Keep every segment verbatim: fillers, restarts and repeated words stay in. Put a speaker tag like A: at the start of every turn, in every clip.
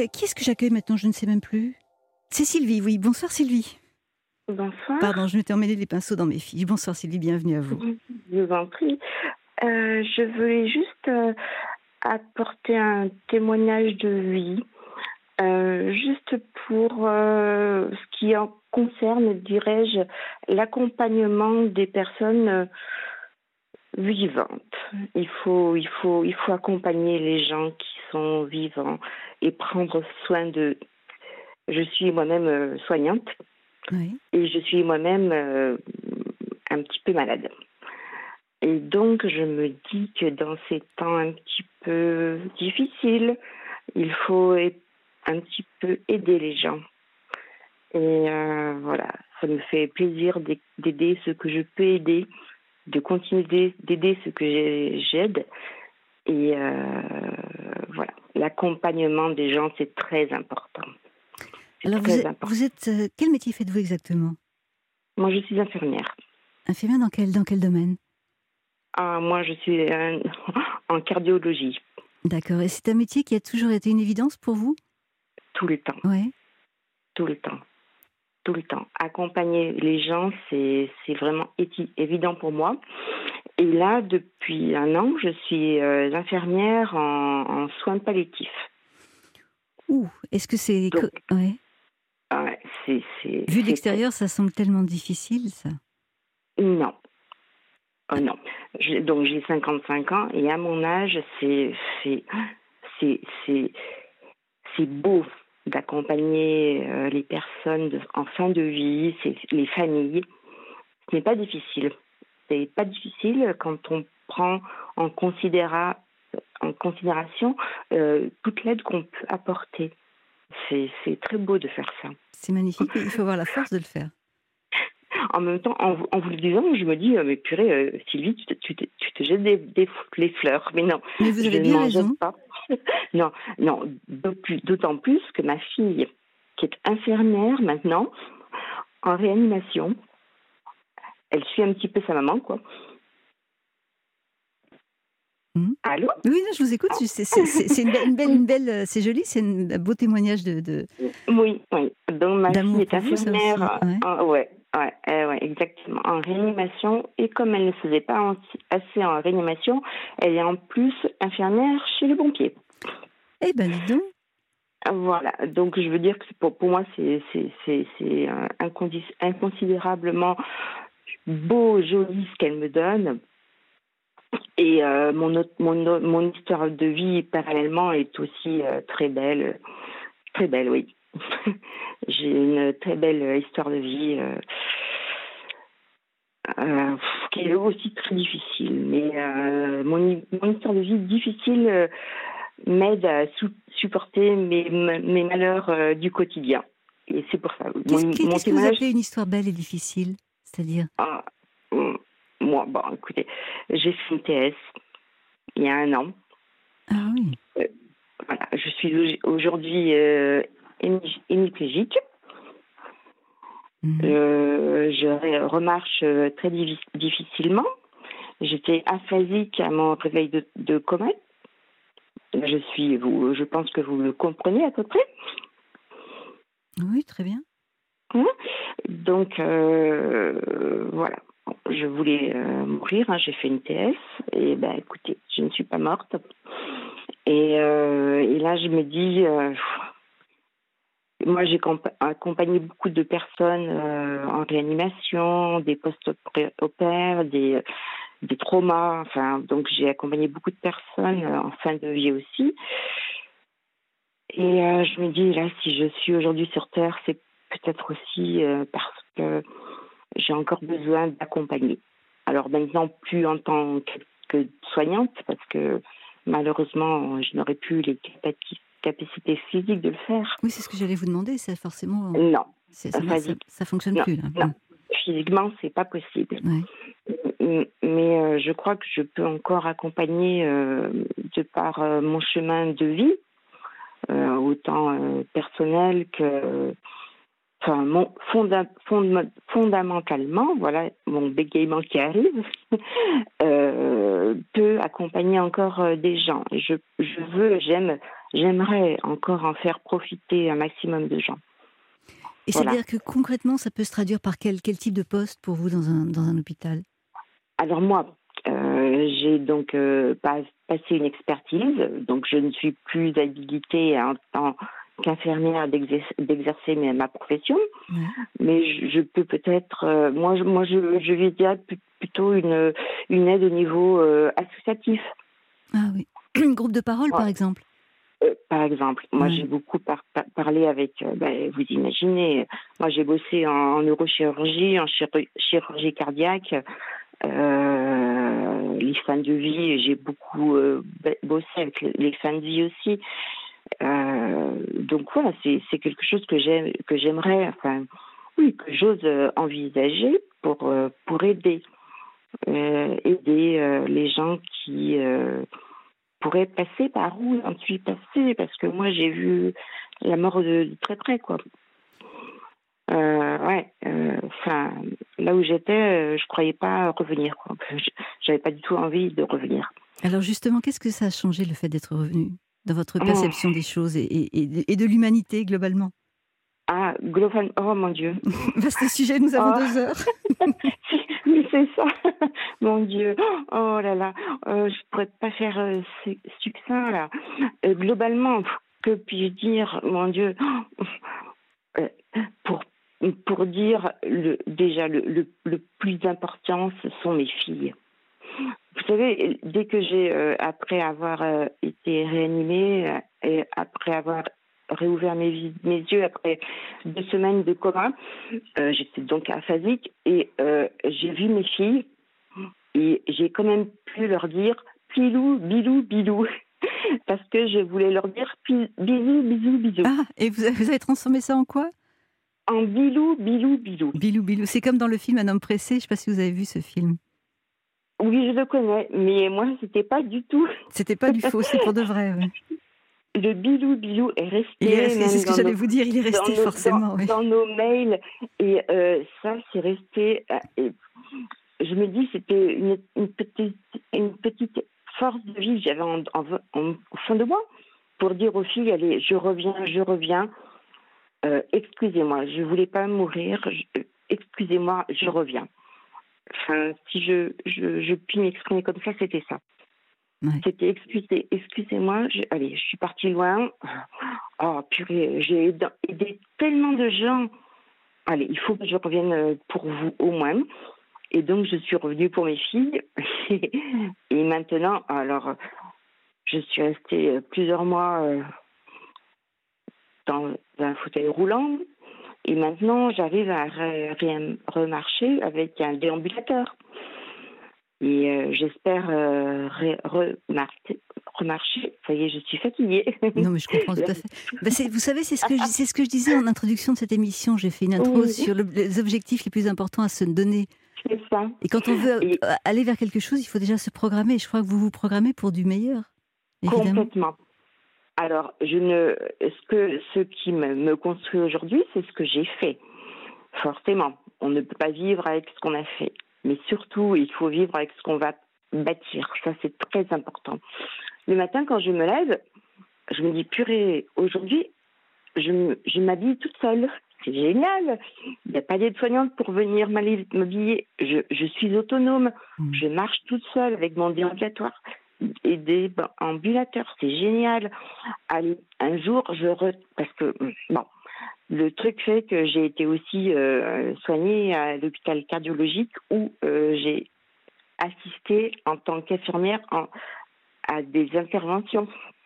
A: Euh, qui est-ce que j'accueille maintenant? Je ne sais même plus. C'est Sylvie, oui. Bonsoir Sylvie.
B: Bonsoir.
A: Pardon, je m'étais emmêlé les pinceaux dans mes fiches. Bonsoir Sylvie, bienvenue à vous.
B: Je vous en prie. Euh, je voulais juste euh, apporter un témoignage de vie, euh, juste pour euh, ce qui en concerne, dirais-je, l'accompagnement des personnes euh, vivantes. Il faut, il faut, il faut accompagner les gens qui sont vivants et prendre soin de. Je suis moi-même euh, soignante.
A: Oui.
B: Et je suis moi-même euh, un petit peu malade. Et donc, je me dis que dans ces temps un petit peu difficiles, il faut un petit peu aider les gens. Et euh, voilà, ça me fait plaisir d'aider ceux que je peux aider, de continuer d'aider ceux que j'aide. Et euh, voilà, l'accompagnement des gens, c'est très important.
A: Alors, vous êtes, vous êtes euh, quel métier faites-vous exactement?
B: Moi, je suis infirmière.
A: Infirmière dans quel, dans quel domaine?
B: Ah, moi, je suis euh, en cardiologie.
A: D'accord. Et c'est un métier qui a toujours été une évidence pour vous?
B: Tout le temps.
A: Oui.
B: Tout le temps. Tout le temps. Accompagner les gens, c'est vraiment évident pour moi. Et là, depuis un an, je suis euh, infirmière en, en soins palliatifs.
A: Ouh, est-ce que c'est...
B: Donc,
A: ouais.
B: euh, c'est...
A: Vu de l'extérieur, ça semble tellement difficile, ça.
B: Non. Oh, non. Je, donc, j'ai cinquante-cinq ans et à mon âge, c'est c'est beau d'accompagner euh, les personnes de, en fin de vie, les familles. Ce n'est pas difficile. C'est pas difficile quand on prend en, considéra, en considération euh, toute l'aide qu'on peut apporter. C'est très beau de faire ça.
A: C'est magnifique, mais il faut avoir la force de le faire.
B: En même temps, en, en vous le disant, je me dis, mais purée, euh, Sylvie, tu te, tu te, tu te jettes des, des, les fleurs. Mais non,
A: mais vous avez
B: je
A: bien
B: n'en
A: raison.
B: jette pas. non, non, d'autant plus que ma fille, qui est infirmière maintenant, en réanimation, elle suit un petit peu sa maman, quoi.
A: Mmh.
B: Allô?
A: Oui, non, je vous écoute. C'est une belle, une belle, une belle c'est joli, c'est un beau témoignage de. de...
B: Oui, oui. Donc ma fille est infirmière.
A: Vous, ouais.
B: En, ouais, ouais, euh, ouais, exactement. En réanimation. Et comme elle ne faisait pas en, assez en réanimation, elle est en plus infirmière chez les pompiers.
A: Eh ben, dis donc.
B: Voilà. Donc je veux dire que pour, pour moi, c'est inconsidérablement beau, joli ce qu'elle me donne. Et euh, mon, mon, mon histoire de vie parallèlement est aussi euh, très belle, très belle, oui. J'ai une très belle histoire de vie euh, euh, qui est aussi très difficile. Mais euh, mon, mon histoire de vie difficile euh, m'aide à sou supporter mes, mes malheurs euh, du quotidien. Et c'est pour ça.
A: Qu'est-ce qu qu que vous appelez une histoire belle et difficile? C'est-à-dire
B: ah, moi, bon, écoutez, j'ai fait une T S il y a un an.
A: Ah oui.
B: Euh, voilà, je suis aujourd'hui euh, hémiplégique. Mmh. Euh, je remarche très difficilement. J'étais aphasique à mon réveil de, de coma. Je suis, vous, je pense que vous le comprenez à peu près.
A: Oui, très bien.
B: Hein? Donc euh, voilà, je voulais euh, mourir. Hein, j'ai fait une T S et ben écoutez, je ne suis pas morte. Et, euh, et là, je me dis. Euh, Moi, j'ai accompagné beaucoup de personnes euh, en réanimation, des post-opéraires, des, des traumas. Enfin, donc, j'ai accompagné beaucoup de personnes euh, en fin de vie aussi. Et euh, je me dis, là, si je suis aujourd'hui sur Terre, c'est peut-être aussi euh, parce que j'ai encore besoin d'accompagner. Alors maintenant, plus en tant que, que soignante, parce que malheureusement, je n'aurais plus les capacités capacité physique de le faire.
A: Oui, c'est ce que j'allais vous demander, c'est forcément...
B: Non.
A: Ça, ça, ça fonctionne
B: non,
A: plus, là.
B: Non, physiquement, c'est pas possible.
A: Ouais.
B: Mais euh, je crois que je peux encore accompagner, euh, de par euh, mon chemin de vie, euh, autant euh, personnel que... Enfin, mon, fonda, fond, fondamentalement, voilà, mon bégaiement qui arrive, euh, peut accompagner encore euh, des gens. Je, je veux, j'aime j'aimerais encore en faire profiter un maximum de gens.
A: Et
B: Voilà.
A: c'est-à-dire que concrètement, ça peut se traduire par quel, quel type de poste pour vous dans un, dans un hôpital?
B: Alors moi, euh, j'ai donc euh, pas, passé une expertise, donc je ne suis plus habilitée en tant qu'infirmière d'exer- d'exercer ma ma profession,
A: Ouais.
B: mais je, je peux peut-être, euh, moi, je, moi je, je vais dire plutôt une, une aide au niveau euh, associatif.
A: Ah oui. Un groupe de parole,
B: Ouais.
A: par exemple.
B: Euh, par exemple, moi
A: Ouais.
B: j'ai beaucoup par- par- parlé avec, euh, ben, vous imaginez, moi j'ai bossé en, en neurochirurgie, en chirurgie, chirurgie cardiaque, euh, les fins de vie, j'ai beaucoup euh, bossé avec les, les fins de vie aussi. Euh, donc voilà, c'est, c'est quelque chose que j'aime, que j'aimerais, enfin, oui, que j'ose euh, envisager pour euh, pour aider, euh, aider euh, les gens qui euh, pourraient passer par où j'en suis passée, parce que moi j'ai vu la mort de, de très près, quoi. Euh, ouais, enfin, euh, là où j'étais, euh, je croyais pas revenir, quoi. Je- J'avais pas du tout envie de revenir.
A: Alors justement, qu'est-ce que ça a changé, le fait d'être revenu, dans votre
B: Oh.
A: perception des choses et, et, et de- et de l'humanité globalement?
B: Ah, global, oh mon Dieu.
A: Vaste sujet, nous avons
B: Oh.
A: deux heures.
B: Oui, c'est ça. Mon Dieu. Oh là là. Euh, je pourrais pas faire euh, su- succinct là. Euh, globalement, que puis-je dire, mon Dieu. Euh, pour pour dire le, déjà le, le, le plus important, ce sont mes filles. Vous savez, dès que j'ai, euh, après avoir euh, été réanimée euh, et après avoir réouvert mes, vi- mes yeux après deux semaines de coma, euh, j'étais donc aphasique et euh, j'ai vu mes filles et j'ai quand même pu leur dire pilou, bilou, bilou, parce que je voulais leur dire pi- bisous, bisous, bisous.
A: Ah, et vous avez, vous avez transformé ça en quoi?
B: En bilou, bilou, bilou.
A: Bilou, bilou. C'est comme dans le film Un homme pressé. Je ne sais pas si vous avez vu ce film.
B: Oui, je le connais, mais moi, c'était pas du tout.
A: C'était pas du faux, c'est pour de vrai. Ouais.
B: Le bilou, bilou est resté.
A: Il est resté, c'est ce que
B: dans
A: j'allais
B: nos,
A: vous dire, il est resté
B: dans nos,
A: forcément.
B: dans,
A: Oui.
B: dans nos mails. Et euh, ça, c'est resté. euh, et je me dis, c'était une, une, petite, une petite force de vie que j'avais en, en, en, au fond de moi pour dire aux filles, allez, je reviens, je reviens. Euh, excusez-moi, je voulais pas mourir. Je, excusez-moi, je reviens. Enfin, si je, je, je puis m'exprimer comme ça, c'était ça.
A: Ouais.
B: C'était excusez, excusez-moi, je, allez, je suis partie loin. Oh purée, j'ai aidé, aidé tellement de gens. Allez, il faut que je revienne pour vous au moins. Et donc, je suis revenue pour mes filles. Et maintenant, alors, je suis restée plusieurs mois dans un fauteuil roulant. Et maintenant, j'arrive à re- remarcher avec un déambulateur. Et euh, j'espère euh, re- remarcher, remarcher. Ça y est, je suis fatiguée.
A: Non, mais je comprends tout à fait. Bah, c'est, vous savez, c'est ce, que je, c'est ce que je disais en introduction de cette émission. J'ai fait une intro
B: Oui.
A: sur le, les objectifs les plus importants à se donner.
B: C'est ça.
A: Et quand on veut
B: Et
A: aller vers quelque chose, il faut déjà se programmer. Et je crois que vous vous programmez pour du meilleur, évidemment.
B: Complètement. Alors, je ne, ce, que, ce qui me, me construit aujourd'hui, c'est ce que j'ai fait. Forcément, on ne peut pas vivre avec ce qu'on a fait. Mais surtout, il faut vivre avec ce qu'on va bâtir. Ça, c'est très important. Le matin, quand je me lève, je me dis, purée, aujourd'hui, je, je m'habille toute seule. C'est génial. Il n'y a pas d'aide-soignante pour venir m'habiller. Je, je suis autonome. Mmh. Je marche toute seule avec mon déambulatoire et des ambulateurs. C'est génial. Allez, un jour, je... Re... Parce que, bon... Le truc fait que j'ai été aussi euh, soignée à l'hôpital cardiologique où euh, j'ai assisté en tant qu'infirmière en, à des interventions.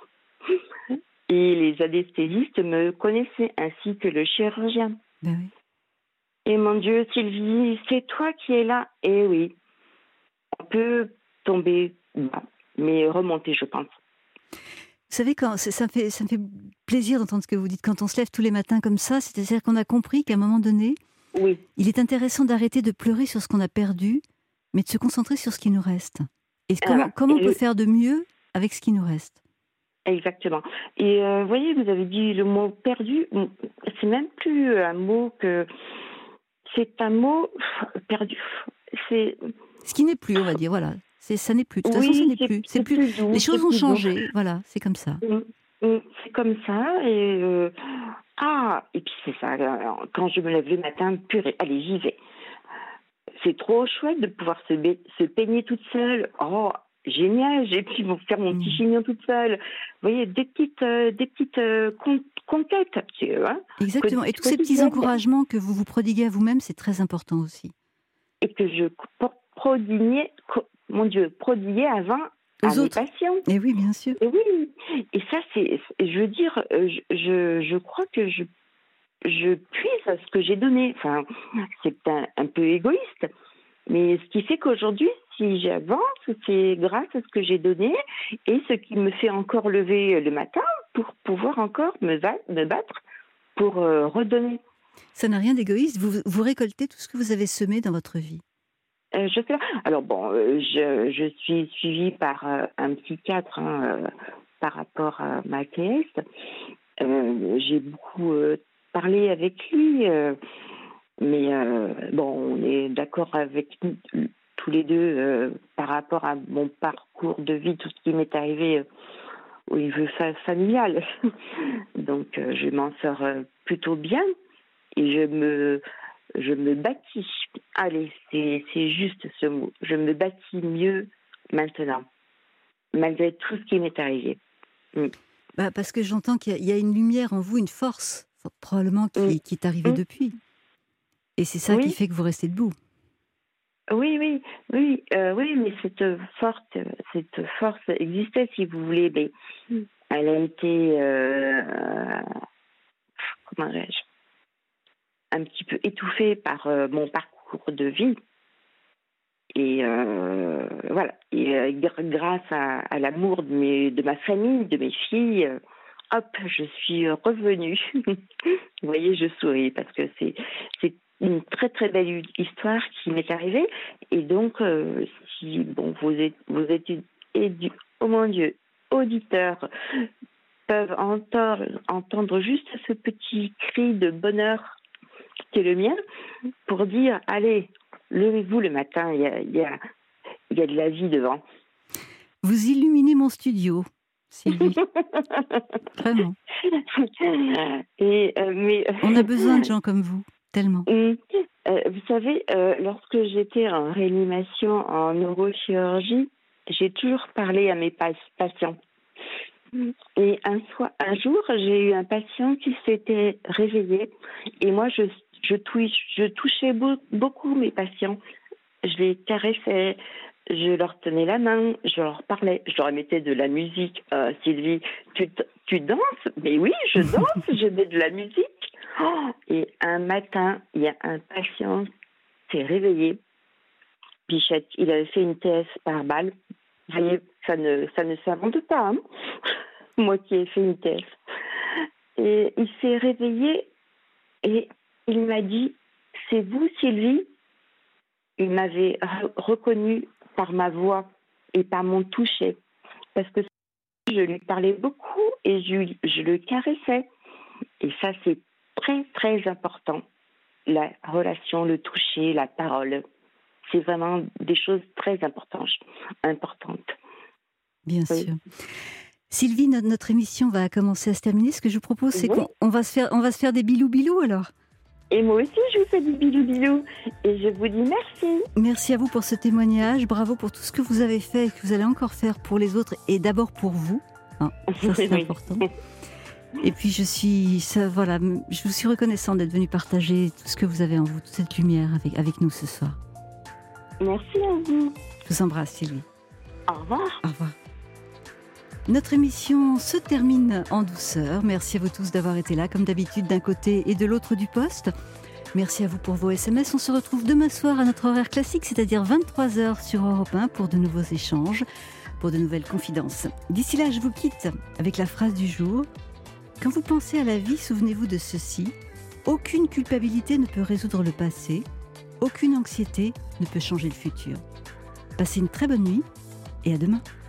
B: Et les anesthésistes me connaissaient, ainsi que le chirurgien.
A: Ben oui.
B: Et mon Dieu, Sylvie, c'est toi qui es là. Eh oui, on peut tomber bas, mais remonter, je pense.
A: Vous savez, quand, ça, me fait, ça me fait plaisir d'entendre ce que vous dites. Quand on se lève tous les matins comme ça, c'est-à-dire qu'on a compris qu'à un moment donné,
B: oui.
A: il est intéressant d'arrêter de pleurer sur ce qu'on a perdu, mais de se concentrer sur ce qui nous reste. Et comment, ah, comment et on le... peut faire de mieux avec ce qui nous reste.
B: Exactement. Et vous euh, voyez, vous avez dit le mot perdu. C'est même plus un mot que... C'est un mot perdu. C'est...
A: Ce qui n'est plus, on va dire, voilà. C'est, ça n'est plus. De toute
B: oui,
A: façon, ça n'est
B: c'est,
A: plus.
B: C'est
A: c'est plus.
B: plus doux,
A: les choses
B: c'est
A: ont
B: plus
A: changé.
B: Doux.
A: Voilà, c'est comme ça.
B: Mmh. c'est comme ça. Et euh, ah, et puis c'est ça. Alors, quand je me lève le matin, purée, allez, j'y vais. C'est trop chouette de pouvoir se, ba- se peigner toute seule. Oh, génial. J'ai pu faire mon petit
A: Mmh.
B: chignon toute seule. Vous voyez, des petites, euh, des petites euh, con- conquêtes, tu vois,
A: Exactement. Et tous ces petits
B: quotidiennes,
A: encouragements que vous vous prodiguez à vous-même, c'est très important aussi.
B: et que je pro- prodiguais, co- mon Dieu, prodiguais avant à
A: Aux
B: mes
A: autres.
B: patients.
A: Et oui, bien sûr.
B: Et oui, et ça, c'est, c'est- je veux dire, euh, je, je, je crois que je, je puise à ce que j'ai donné. Enfin, c'est un, un peu égoïste, mais ce qui fait qu'aujourd'hui, si j'avance, c'est grâce à ce que j'ai donné et ce qui me fait encore lever le matin pour pouvoir encore me, va- me battre pour euh, redonner.
A: Ça n'a rien d'égoïste. Vous, vous récoltez tout ce que vous avez semé dans votre vie.
B: Euh, je fais... Alors bon, euh, je, je suis suivie par euh, un psychiatre hein, euh, par rapport à ma T S. Euh, j'ai beaucoup euh, parlé avec lui, euh, mais euh, bon, on est d'accord avec nous, tous les deux euh, par rapport à mon parcours de vie, tout ce qui m'est arrivé euh, au niveau fa- familial. Donc euh, je m'en sors euh, plutôt bien et je me je me bâtis. Allez, c'est, c'est juste ce mot. Je me bâtis mieux maintenant, malgré tout ce qui m'est arrivé. Mm.
A: Bah, parce que j'entends qu'il y a, il y a une lumière en vous, une force, probablement
B: Mm.
A: qui, qui est arrivée
B: Mm.
A: depuis. Et c'est ça qui
B: Oui,
A: fait que vous restez debout.
B: oui, oui, oui, euh, oui, mais cette force, cette force existait, si vous voulez, mais elle a été, euh, comment dirais-je, un petit peu étouffée par euh, mon parcours de vie. Et euh, voilà. Et euh, gr- grâce à, à l'amour de, mes, de ma famille, de mes filles, euh, hop, je suis revenue. Vous voyez, je souris parce que c'est, c'est une très très belle histoire qui m'est arrivée. Et donc, euh, si bon, vous êtes, vous êtes édu- oh mon Dieu, auditeurs peuvent entendre, entendre juste ce petit cri de bonheur qui est le mien pour dire, allez, levez-vous le matin, il y a, il y a, il y a de la vie devant.
A: Vous illuminez mon studio, Sylvie. Vraiment.
B: Et, euh, mais,
A: On a besoin de gens comme vous, tellement.
B: euh, vous savez, euh, lorsque j'étais en réanimation en neurochirurgie, j'ai toujours parlé à mes pa- patients. Et un, soir, un jour, j'ai eu un patient qui s'était réveillé et moi, je, je, touche, je touchais beau, beaucoup mes patients. Je les caressais, je leur tenais la main, je leur parlais, je leur mettais de la musique. Euh, Sylvie, tu, tu danses? Mais oui, je danse, je mets de la musique. Oh, et un matin, il y a un patient qui s'est réveillé. Pichette, il avait fait une T S par balle. Vous voyez, ça ne, ça ne s'invente pas, hein. Moi qui ai fait une T S. Et il s'est réveillé et il m'a dit, c'est vous Sylvie? Il m'avait re- reconnu par ma voix et par mon toucher. Parce que je lui parlais beaucoup et je, je le caressais. Et ça, c'est très, très important. La relation, le toucher, la parole. C'est vraiment des choses très importantes. importantes.
A: Bien
B: Oui.
A: sûr. Sylvie, notre, notre émission va commencer à se terminer. Ce que je vous propose, c'est
B: Oui.
A: qu'on on va, se faire, on va se faire des bilous-bilous alors.
B: Et moi aussi, je vous fais des bisous bisous. Et je vous dis merci.
A: Merci à vous pour ce témoignage. Bravo pour tout ce que vous avez fait et que vous allez encore faire pour les autres et d'abord pour vous. Hein, ça, c'est
B: Oui.
A: important. Et puis, je suis, ça, voilà, je vous suis reconnaissante d'être venue partager tout ce que vous avez en vous, toute cette lumière avec, avec nous ce soir.
B: Merci à vous.
A: Je vous embrasse, Sylvie.
B: Au revoir.
A: Au revoir. Notre émission se termine en douceur. Merci à vous tous d'avoir été là, comme d'habitude, d'un côté et de l'autre du poste. Merci à vous pour vos S M S. On se retrouve demain soir à notre horaire classique, c'est-à-dire vingt-trois heures sur Europe un pour de nouveaux échanges, pour de nouvelles confidences. D'ici là, je vous quitte avec la phrase du jour. Quand vous pensez à la vie, souvenez-vous de ceci. Aucune culpabilité ne peut résoudre le passé. Aucune anxiété ne peut changer le futur. Passez une très bonne nuit et à demain.